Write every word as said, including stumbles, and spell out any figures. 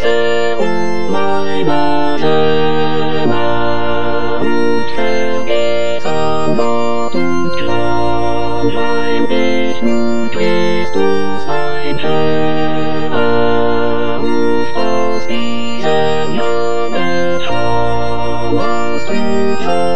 diese um meine Seele und vergiss an Not und Krankheit dich nun Christus ein Herr ruft aus diesem Jahr, der Trauer aus dem Fall.